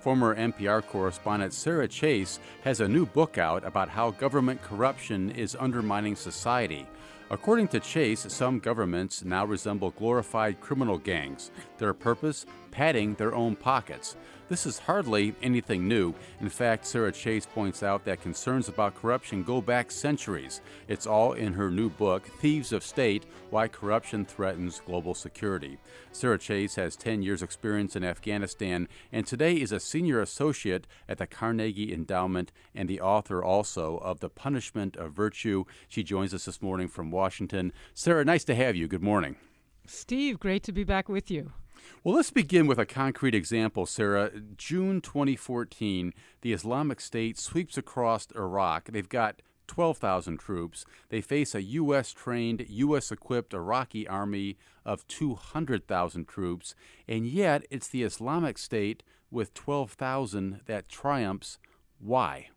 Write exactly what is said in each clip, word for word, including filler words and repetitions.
Former N P R correspondent Sarah Chase has a new book out about how government corruption is undermining society. According to Chase, some governments now resemble glorified criminal gangs. Their purpose? Padding their own pockets. This is hardly anything new. In fact, Sarah Chase points out that concerns about corruption go back centuries. It's all in her new book, Thieves of State: Why Corruption Threatens Global Security. Sarah Chase has ten years experience in Afghanistan and today is a senior associate at the Carnegie Endowment and the author also of The Punishment of Virtue. She joins us this morning from Washington. Sarah, nice to have you. Good morning. Steve, great to be back with you. Well, let's begin with a concrete example, Sarah. June twenty fourteen, the Islamic State sweeps across Iraq. They've got twelve thousand troops. They face a U S-trained, U S-equipped Iraqi army of two hundred thousand troops, and yet it's the Islamic State with twelve thousand that triumphs. Why?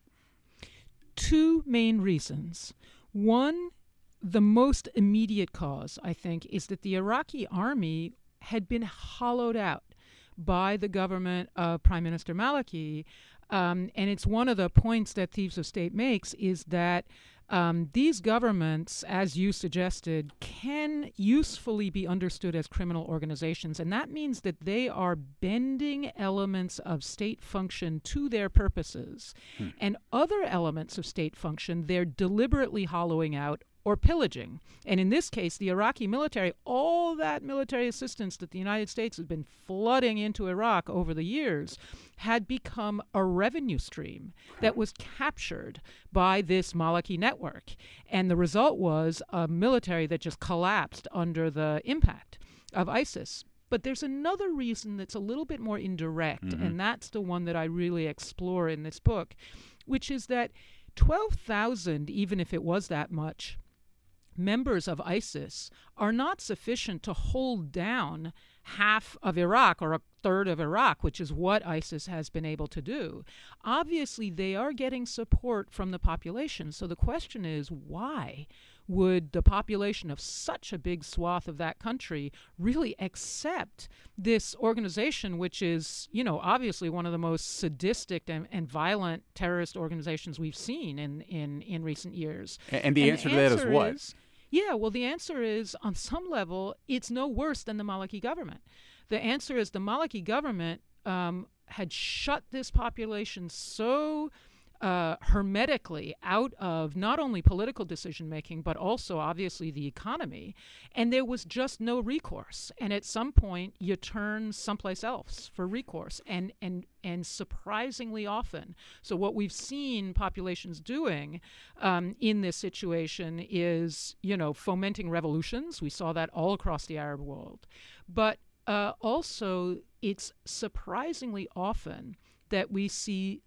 Two main reasons. One, the most immediate cause, I think, is that the Iraqi army had been hollowed out by the government of Prime Minister Maliki. Um, and it's one of the points that Thieves of State makes is that um, these governments, as you suggested, can usefully be understood as criminal organizations. And that means that they are bending elements of state function to their purposes. Hmm. And other elements of state function, they're deliberately hollowing out or pillaging. And in this case, the Iraqi military, all that military assistance that the United States has been flooding into Iraq over the years, had become a revenue stream that was captured by this Maliki network. And the result was a military that just collapsed under the impact of ISIS. But there's another reason that's a little bit more indirect, mm-hmm. and that's the one that I really explore in this book, which is that twelve thousand, even if it was that much, members of ISIS are not sufficient to hold down half of Iraq or a third of Iraq, which is what ISIS has been able to do. Obviously, they are getting support from the population. So the question is, why would the population of such a big swath of that country really accept this organization, which is, you know, obviously one of the most sadistic and, and violent terrorist organizations we've seen in, in, in recent years? And, and the and answer the to that is answer what? Is, Yeah, well, the answer is, on some level, it's no worse than the Maliki government. The answer is the Maliki government um, had shut this population so uh, hermetically out of not only political decision-making, but also, obviously, the economy, and there was just no recourse. And at some point, you turn someplace else for recourse, and and and surprisingly often. So what we've seen populations doing um, in this situation is, you know, fomenting revolutions. We saw that all across the Arab world. But uh, also, it's surprisingly often that we see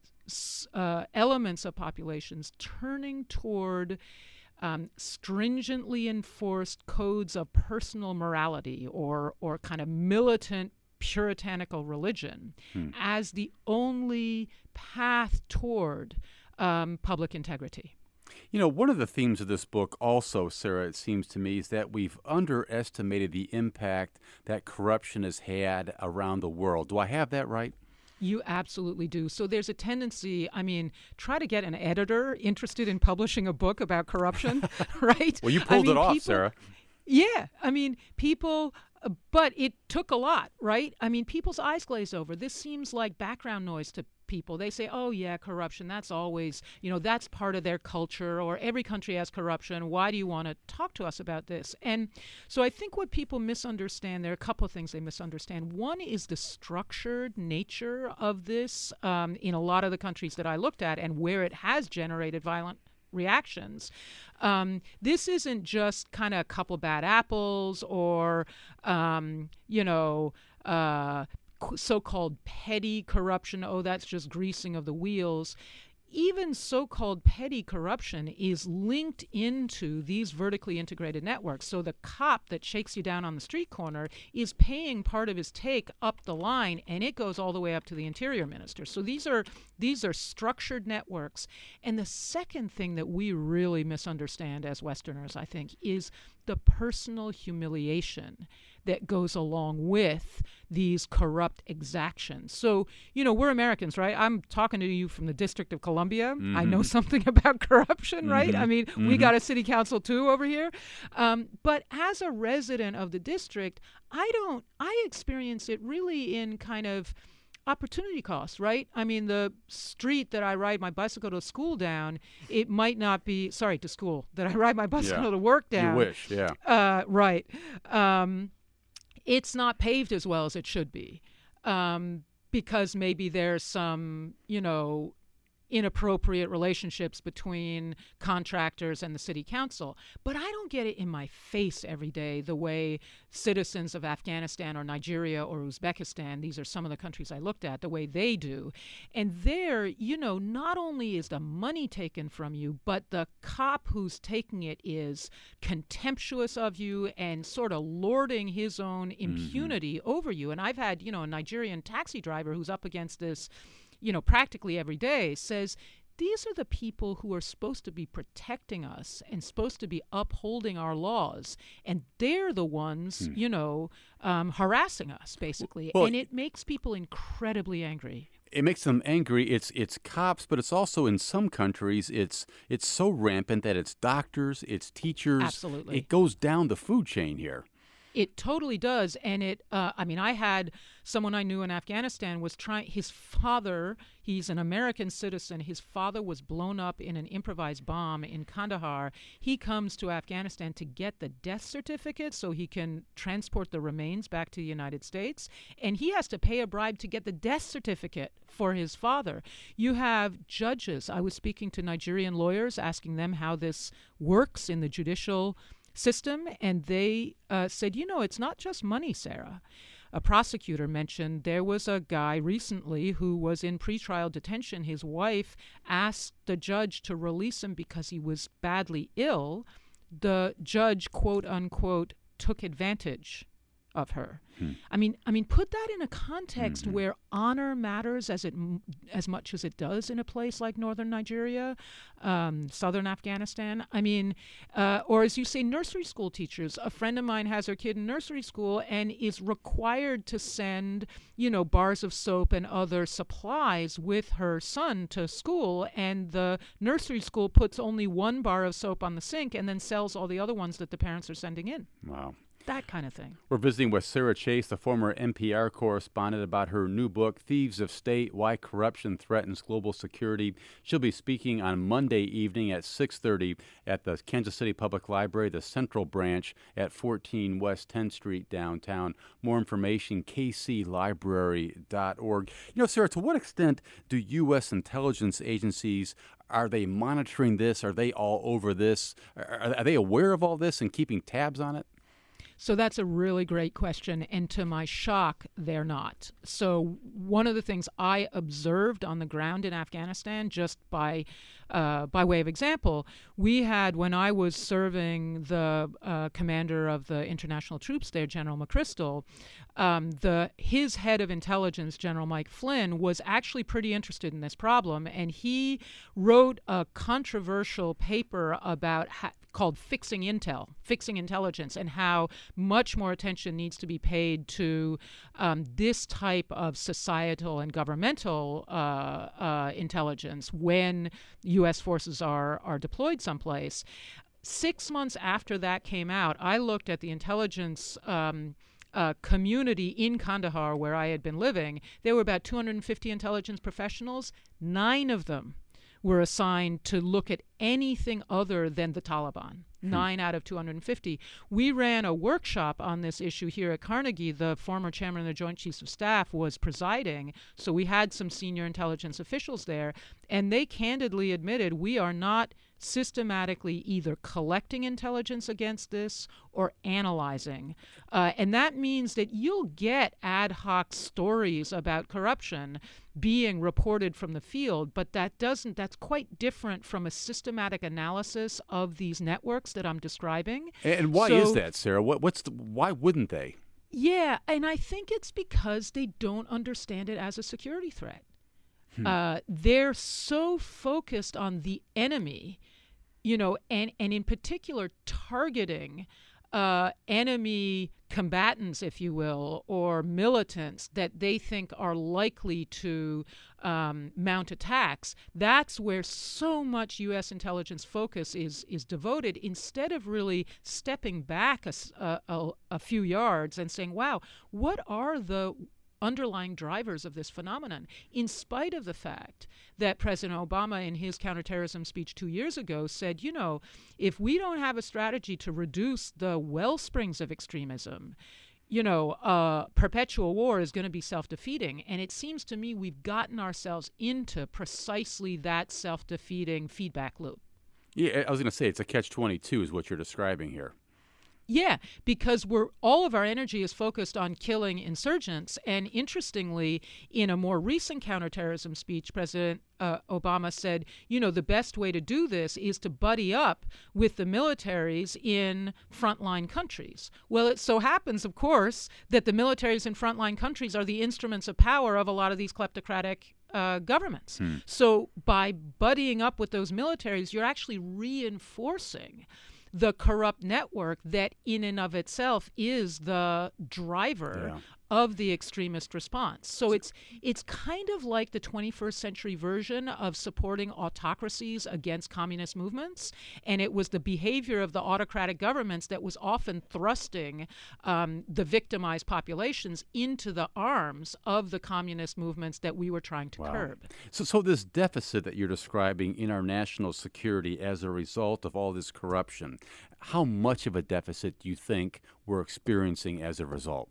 uh, elements of populations turning toward um, stringently enforced codes of personal morality or or kind of militant puritanical religion hmm. as the only path toward um, public integrity. You know, one of the themes of this book also, Sarah, it seems to me, is that we've underestimated the impact that corruption has had around the world. Do I have that right? You absolutely do. So there's a tendency, I mean, try to get an editor interested in publishing a book about corruption, right? Well, you pulled I mean, it off, people, Sarah. Yeah. I mean, people, uh, but it took a lot, right? I mean, people's eyes glaze over. This seems like background noise to people. They say, oh, yeah, corruption, that's always, you know, that's part of their culture, or every country has corruption. Why do you want to talk to us about this? And so I think what people misunderstand, there are a couple of things they misunderstand. One is the structured nature of this um, in a lot of the countries that I looked at and where it has generated violent reactions. Um, this isn't just kind of a couple bad apples or, um, you know, uh, so-called petty corruption. Oh, that's just greasing of the wheels. Even so-called petty corruption is linked into these vertically integrated networks. So the cop that shakes you down on the street corner is paying part of his take up the line, and it goes all the way up to the interior minister. So these are these are structured networks. And the second thing that we really misunderstand as Westerners, I think, is the personal humiliation that goes along with these corrupt exactions. So, you know, we're Americans, right? I'm talking to you from the District of Columbia. Mm-hmm. I know something about corruption, mm-hmm. right? I mean, mm-hmm. we got a city council too over here. Um, but as a resident of the district, I don't, I experience it really in kind of opportunity costs, right? I mean, the street that I ride my bicycle to school down, it might not be, sorry, to school, that I ride my bicycle yeah. to work down. You wish, yeah. Uh, right. Um, it's not paved as well as it should be um, because maybe there's some, you know, inappropriate relationships between contractors and the city council. But I don't get it in my face every day the way citizens of Afghanistan or Nigeria or Uzbekistan, these are some of the countries I looked at, the way they do. And there, you know, not only is the money taken from you, but the cop who's taking it is contemptuous of you and sort of lording his own impunity mm-hmm. over you. And I've had, you know, a Nigerian taxi driver who's up against this, you know, practically every day, says these are the people who are supposed to be protecting us and supposed to be upholding our laws, and they're the ones, hmm. you know, um, harassing us, basically. Well, and it makes people incredibly angry. It makes them angry. It's it's cops, but it's also in some countries it's it's so rampant that it's doctors, it's teachers. Absolutely. It goes down the food chain here. It totally does. And it, uh, I mean, I had someone I knew in Afghanistan was trying, his father, he's an American citizen. His father was blown up in an improvised bomb in Kandahar. He comes to Afghanistan to get the death certificate so he can transport the remains back to the United States. And he has to pay a bribe to get the death certificate for his father. You have judges. I was speaking to Nigerian lawyers, asking them how this works in the judicial system, and they uh, said, you know, it's not just money, Sarah. A prosecutor mentioned there was a guy recently who was in pretrial detention. His wife asked the judge to release him because he was badly ill. The judge, quote unquote, took advantage of her. Hmm. I mean, I mean, put that in a context mm-hmm. where honor matters as it as much as it does in a place like northern Nigeria, um, southern Afghanistan. I mean, uh, or as you say, nursery school teachers. A friend of mine has her kid in nursery school and is required to send, you know, bars of soap and other supplies with her son to school, and the nursery school puts only one bar of soap on the sink and then sells all the other ones that the parents are sending in. Wow. That kind of thing. We're visiting with Sarah Chase, the former N P R correspondent, about her new book, Thieves of State, Why Corruption Threatens Global Security. She'll be speaking on Monday evening at six thirty at the Kansas City Public Library, the Central Branch at fourteen West tenth Street downtown. More information, k c library dot org. You know, Sarah, to what extent do U S intelligence agencies, are they monitoring this? Are they all over this? Are, are they aware of all this and keeping tabs on it? So that's a really great question, and to my shock, they're not. So one of the things I observed on the ground in Afghanistan, just by uh, by way of example, we had, when I was serving the uh, commander of the international troops there, General McChrystal, um, the his head of intelligence, General Mike Flynn, was actually pretty interested in this problem, and he wrote a controversial paper about how, called Fixing Intel, Fixing Intelligence, and how much more attention needs to be paid to um, this type of societal and governmental uh, uh, intelligence when U S forces are, are deployed someplace. Six months after that came out, I looked at the intelligence um, uh, community in Kandahar, where I had been living. There were about two hundred fifty intelligence professionals. Nine of them were assigned to look at anything other than the Taliban. Hmm. Nine out of two hundred fifty. We ran a workshop on this issue here at Carnegie. The former chairman of the Joint Chiefs of Staff was presiding, so we had some senior intelligence officials there, and they candidly admitted we are not systematically either collecting intelligence against this or analyzing. Uh, and that means that you'll get ad hoc stories about corruption being reported from the field, but that doesn't, that's quite different from a systematic analysis of these networks that I'm describing. And why so, is that, Sarah? What, what's the, why wouldn't they? Yeah, and I think it's because they don't understand it as a security threat. Hmm. Uh, they're so focused on the enemy, you know, and, and in particular targeting uh, enemy combatants, if you will, or militants that they think are likely to um, mount attacks. That's where so much U S intelligence focus is is devoted, instead of really stepping back a, a, a few yards and saying, wow, what are the underlying drivers of this phenomenon, in spite of the fact that President Obama, in his counterterrorism speech two years ago, said, you know, if we don't have a strategy to reduce the well springs of extremism, you know, uh, perpetual war is going to be self-defeating. And it seems to me we've gotten ourselves into precisely that self-defeating feedback loop. Yeah, I was going to say it's a catch twenty-two is what you're describing here. Yeah, because we're all of our energy is focused on killing insurgents. And interestingly, in a more recent counterterrorism speech, President uh, Obama said, you know, the best way to do this is to buddy up with the militaries in frontline countries. Well, it so happens, of course, that the militaries in frontline countries are the instruments of power of a lot of these kleptocratic Uh, governments. Hmm. So by buddying up with those militaries, you're actually reinforcing the corrupt network that in and of itself is the driver Yeah. of the extremist response. So it's it's kind of like the twenty-first century version of supporting autocracies against communist movements. And it was the behavior of the autocratic governments that was often thrusting um, the victimized populations into the arms of the communist movements that we were trying to Wow. curb. So, so this deficit that you're describing in our national security as a result of all this corruption, how much of a deficit do you think we're experiencing as a result?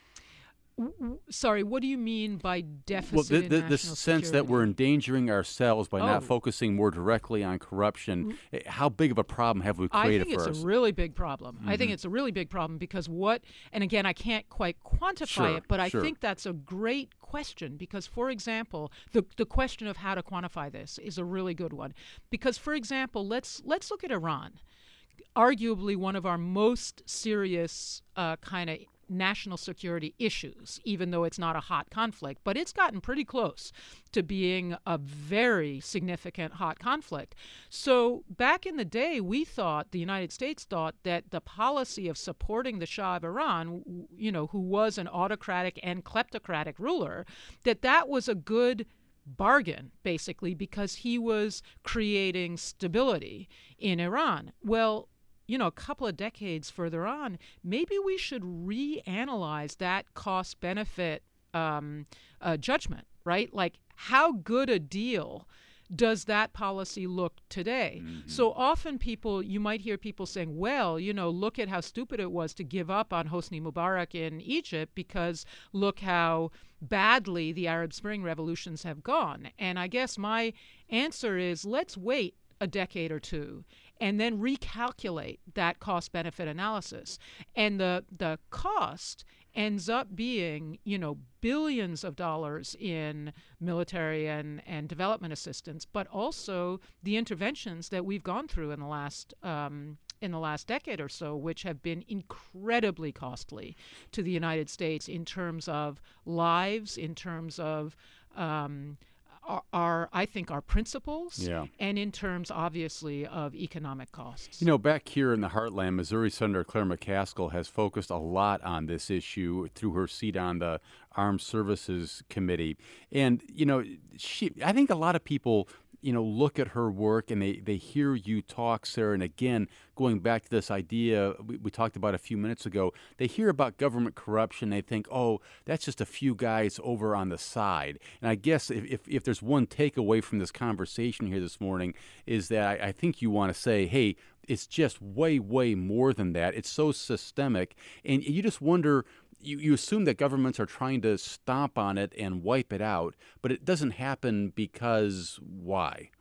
W- w- Sorry, what do you mean by deficit Well, the, in the, the national sense that security? we're endangering ourselves by not Oh. focusing more directly on corruption. Eh, How big of a problem have we I created think for it's us? a really big problem. I think Mhm. it's a really big problem because what, and again, I can't quite quantify Sure, it, but I sure. think that's a great question because, for example, the the question of how to quantify this is a really good one. Because, for example, let's let's look at Iran, arguably one of our most serious uh, kind of national security issues, even though it's not a hot conflict, but it's gotten pretty close to being a very significant hot conflict. So back in the day, we thought, the United States thought, that the policy of supporting the Shah of Iran, w- you know, who was an autocratic and kleptocratic ruler, that that was a good bargain, basically, because he was creating stability in Iran. Well, you know, a couple of decades further on, maybe we should reanalyze that cost-benefit um, uh, judgment, right? Like, how good a deal does that policy look today? Mhm. So often people, you might hear people saying, well, you know, look at how stupid it was to give up on Hosni Mubarak in Egypt because look how badly the Arab Spring revolutions have gone. And I guess my answer is, let's wait a decade or two and then recalculate that cost-benefit analysis. And the the cost ends up being, you know, billions of dollars in military and, and development assistance, but also the interventions that we've gone through in the last um, in the last decade or so, which have been incredibly costly to the United States in terms of lives, in terms of um, our, our, I think, our principles, Yeah. and in terms, obviously, of economic costs. You know, back here in the heartland, Missouri Senator Claire McCaskill has focused a lot on this issue through her seat on the Armed Services Committee. And, you know, she, I think a lot of people, you know, look at her work and they, they hear you talk, Sarah. And again, going back to this idea we, we talked about a few minutes ago, they hear about government corruption. They think, oh, that's just a few guys over on the side. And I guess if, if, if there's one takeaway from this conversation here this morning is that I, I think you want to say, hey, it's just way, way more than that. It's so systemic. And you just wonder, You, you assume that governments are trying to stomp on it and wipe it out, but it doesn't happen because why?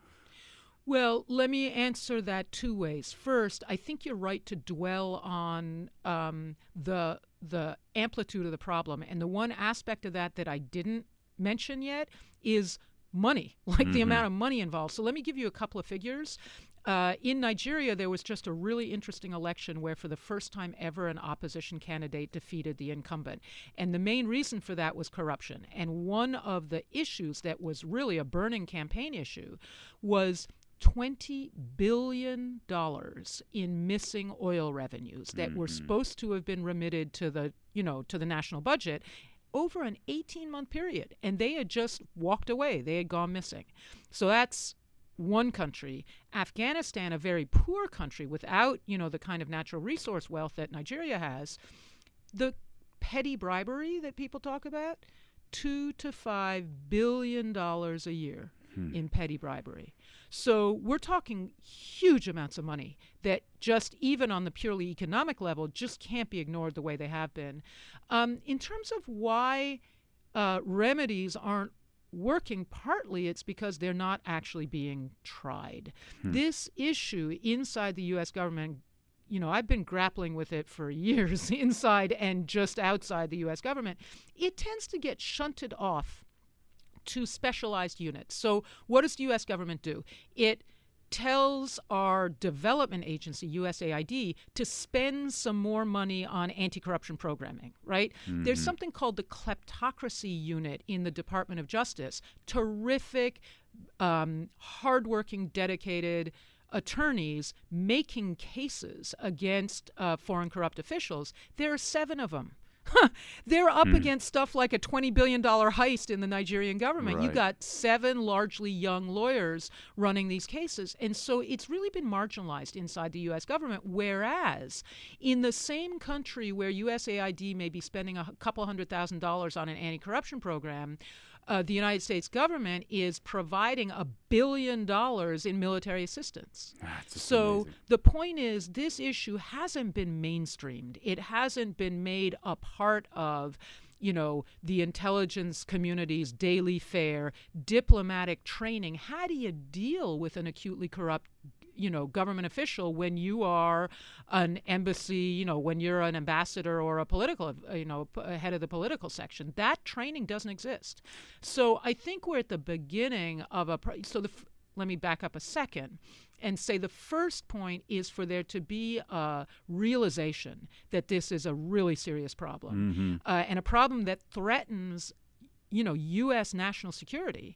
Well, let me answer that two ways. First, I think you're right to dwell on um, the the amplitude of the problem, and the one aspect of that that I didn't mention yet is money, like Mhm. the amount of money involved. So let me give you a couple of figures. Uh, in Nigeria, there was just a really interesting election where for the first time ever an opposition candidate defeated the incumbent. And the main reason for that was corruption. And one of the issues that was really a burning campaign issue was twenty billion dollars in missing oil revenues that mm-hmm. were supposed to have been remitted to the, you know, to the national budget over an eighteen-month period. And they had just walked away. They had gone missing. So that's one country. Afghanistan, a very poor country without, you know, the kind of natural resource wealth that Nigeria has. The petty bribery that people talk about, two to five billion dollars a year hmm. in petty bribery. So we're talking huge amounts of money that just even on the purely economic level just can't be ignored the way they have been. Um, in terms of why uh, remedies aren't working, partly it's because they're not actually being tried. Hmm. This issue inside the U S government, you know, I've been grappling with it for years, inside and just outside the U S government. It tends to get shunted off to specialized units. So what does the U S government do? It tells our development agency, U S A I D, to spend some more money on anti-corruption programming, right? Mm-hmm. There's something called the kleptocracy unit in the Department of Justice. Terrific, um, hardworking, dedicated attorneys making cases against uh, foreign corrupt officials. There are seven of them. They're up mm. against stuff like a twenty billion dollars heist in the Nigerian government. Right. You got seven largely young lawyers running these cases. And so it's really been marginalized inside the U S government, whereas in the same country where U S A I D may be spending a couple hundred thousand dollars on an anti-corruption program, Uh, the United States government is providing a billion dollars in military assistance. That's so amazing. The point is, this issue hasn't been mainstreamed. It hasn't been made a part of, you know, the intelligence community's daily fare, diplomatic training. How do you deal with an acutely corrupt, you know, government official when you are an embassy, you know, when you're an ambassador or a political, you know, p- head of the political section? That training doesn't exist. So I think we're at the beginning of a, pro- so the, f- let me back up a second and say the first point is for there to be a realization that this is a really serious problem, mm-hmm. uh, and a problem that threatens, you know, U S national security.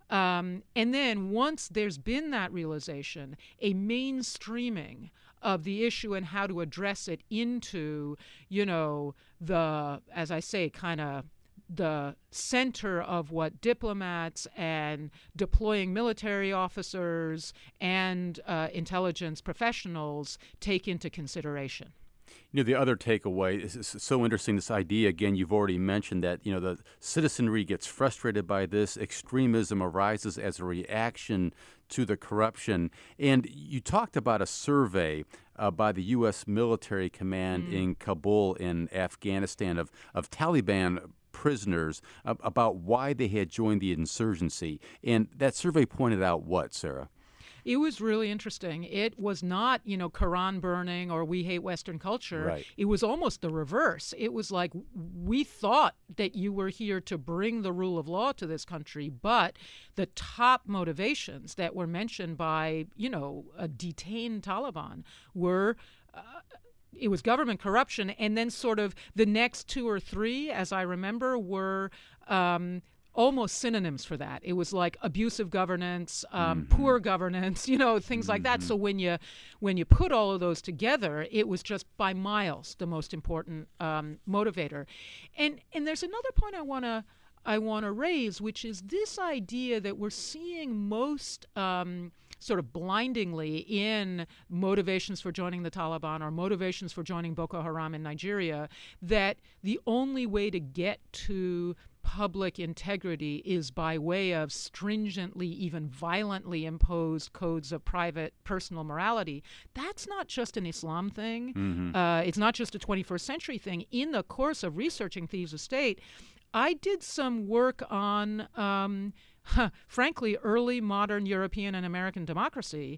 Um, and then once there's been that realization, a mainstreaming of the issue and how to address it into, you know, the, as I say, kind of the center of what diplomats and deploying military officers and uh, intelligence professionals take into consideration. You know, the other takeaway is, is so interesting, this idea, again, you've already mentioned that, you know, the citizenry gets frustrated by this. Extremism arises as a reaction to the corruption. And you talked about a survey uh, by the U S military command mm. in Kabul in Afghanistan of, of Taliban prisoners uh, about why they had joined the insurgency. And that survey pointed out what, Sarah? It was really interesting. It was not, you know, Quran burning or we hate Western culture. Right. It was almost the reverse. It was like, we thought that you were here to bring the rule of law to this country, but the top motivations that were mentioned by, you know, a detained Taliban were uh, it was government corruption. And then sort of the next two or three, as I remember, were um, almost synonyms for that. It was like abusive governance, um, mm-hmm. poor governance, you know, things mm-hmm. like that. So when you when you put all of those together, it was just by miles the most important um, motivator. And and there's another point I want to I want to raise, which is this idea that we're seeing most um, sort of blindingly in motivations for joining the Taliban or motivations for joining Boko Haram in Nigeria, that the only way to get to public integrity is by way of stringently, even violently imposed codes of private personal morality. That's not just an Islam thing. Mm-hmm. Uh, it's not just a twenty-first century thing. In the course of researching Thieves of State, I did some work on, um, huh, frankly, early modern European and American democracy,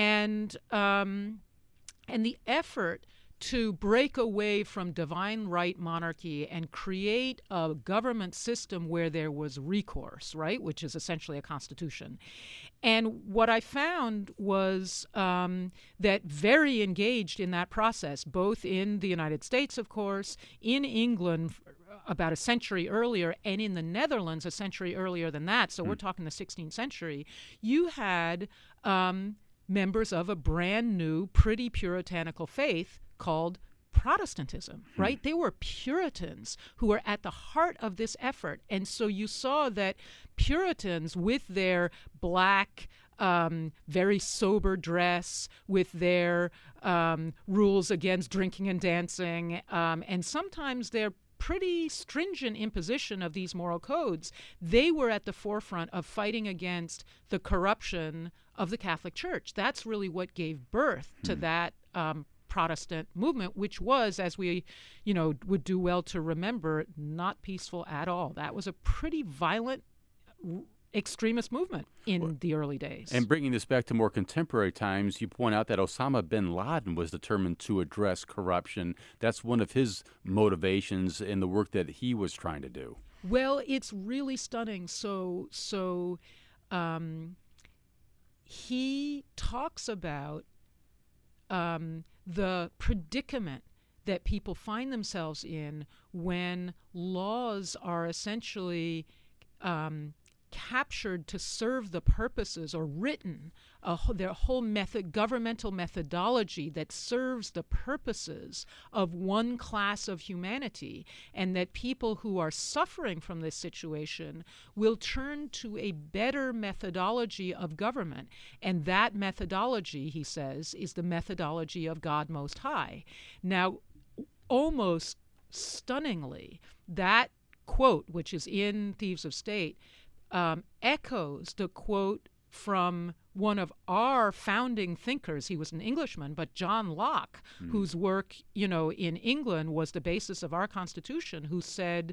and um, and the effort to break away from divine right monarchy and create a government system where there was recourse, right, which is essentially a constitution. And what I found was um, that very engaged in that process, both in the United States, of course, in England, about a century earlier, and in the Netherlands a century earlier than that, so Hmm. we're talking the sixteenth century, you had um, members of a brand new, pretty puritanical faith called Protestantism, right? They were Puritans who were at the heart of this effort. And so you saw that Puritans, with their black, um, very sober dress, with their um, rules against drinking and dancing, um, and sometimes their pretty stringent imposition of these moral codes, they were at the forefront of fighting against the corruption of the Catholic Church. That's really what gave birth to that um, Protestant movement, which was, as we, you know, would do well to remember, not peaceful at all. That was a pretty violent r- extremist movement in well, the early days. And bringing this back to more contemporary times, you point out that Osama bin Laden was determined to address corruption. That's one of his motivations in the work that he was trying to do. Well, it's really stunning. So, so um, he talks about um, the predicament that people find themselves in when laws are essentially um, captured to serve the purposes, or written, a, their whole method, governmental methodology that serves the purposes of one class of humanity, and that people who are suffering from this situation will turn to a better methodology of government. And that methodology, he says, is the methodology of God Most High. Now, almost stunningly, that quote, which is in Thieves of State, um, echoes the quote from one of our founding thinkers. He was an Englishman, but John Locke, mm. whose work, you know, in England was the basis of our Constitution, who said,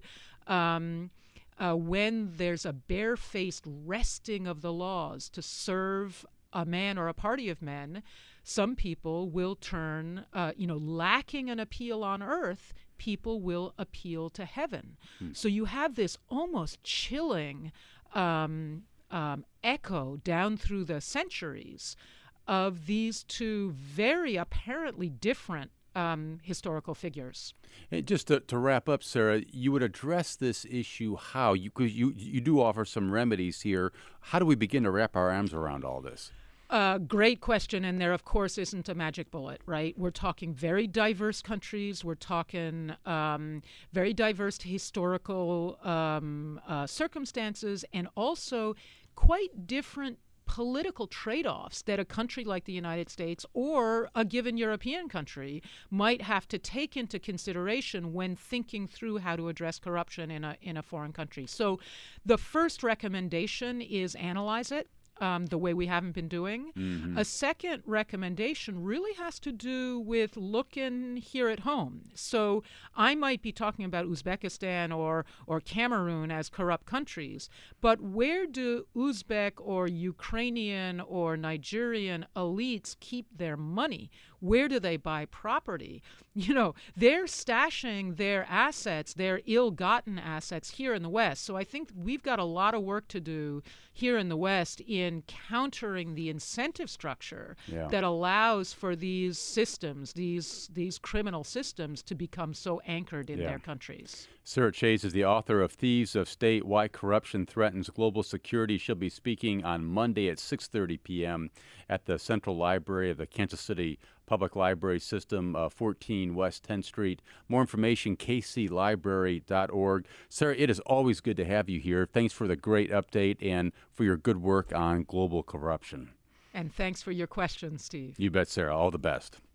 um, uh, when there's a barefaced wresting of the laws to serve a man or a party of men, some people will turn, uh, you know, lacking an appeal on earth, people will appeal to heaven. Hmm. So you have this almost chilling um, um, echo down through the centuries of these two very apparently different um, historical figures. And just to, to wrap up, Sarah, you would address this issue how? You, 'cause you, you do offer some remedies here. How do we begin to wrap our arms around all this? Uh, great question, and there, of course, isn't a magic bullet, right? We're talking very diverse countries. We're talking um, very diverse historical um, uh, circumstances, and also quite different political trade-offs that a country like the United States or a given European country might have to take into consideration when thinking through how to address corruption in a in a foreign country. So the first recommendation is analyze it. Um, the way we haven't been doing. Mm-hmm. A second recommendation really has to do with looking here at home. So I might be talking about Uzbekistan or, or Cameroon as corrupt countries, but where do Uzbek or Ukrainian or Nigerian elites keep their money? Where do they buy property? You know, they're stashing their assets, their ill-gotten assets here in the West. So I think we've got a lot of work to do here in the West in countering the incentive structure yeah. that allows for these systems, these these criminal systems, to become so anchored in yeah. their countries. Sarah Chayes is the author of Thieves of State, Why Corruption Threatens Global Security. She'll be speaking on Monday at six thirty p.m. at the Central Library of the Kansas City Public Library System, uh, fourteen West tenth Street. More information, k c library dot org. Sarah, it is always good to have you here. Thanks for the great update and for your good work on global corruption. And thanks for your questions, Steve. You bet, Sarah. All the best.